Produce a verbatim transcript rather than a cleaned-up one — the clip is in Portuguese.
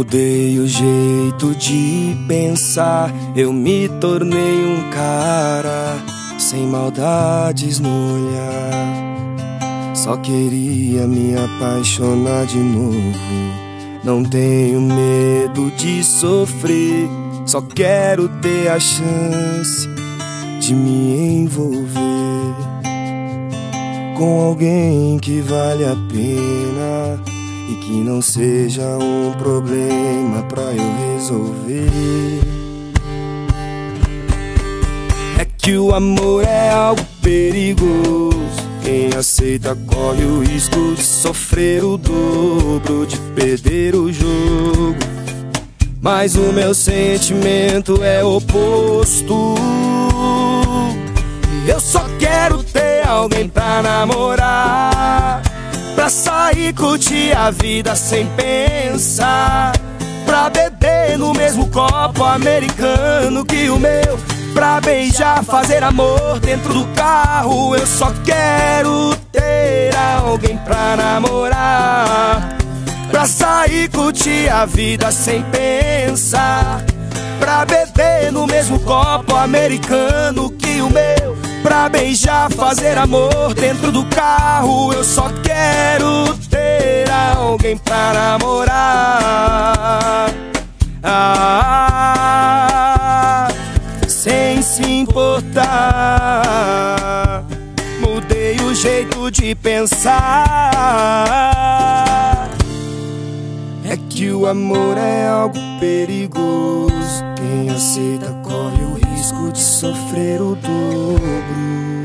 Mudei o jeito de pensar, eu me tornei um cara sem maldades no olhar. Só queria me apaixonar de novo. Não tenho medo de sofrer, só quero ter a chance de me envolver com alguém que vale a pena e que não seja um problema pra eu resolver. É que o amor é algo perigoso, quem aceita corre o risco de sofrer o dobro, de perder o jogo. Mas o meu sentimento é oposto. Eu só quero ter alguém pra namorar, pra sair, curtir a vida sem pensar, pra beber no mesmo copo americano que o meu, pra beijar, fazer amor dentro do carro. Eu só quero ter alguém pra namorar, pra sair, curtir a vida sem pensar, pra beber no mesmo copo americano que o meu, pra beijar, fazer amor dentro do carro. Eu só quero ter alguém pra namorar, ah, sem se importar. Mudei o jeito de pensar. É que o amor é algo perigoso, quem aceita corre o risco de sofrer o dobro.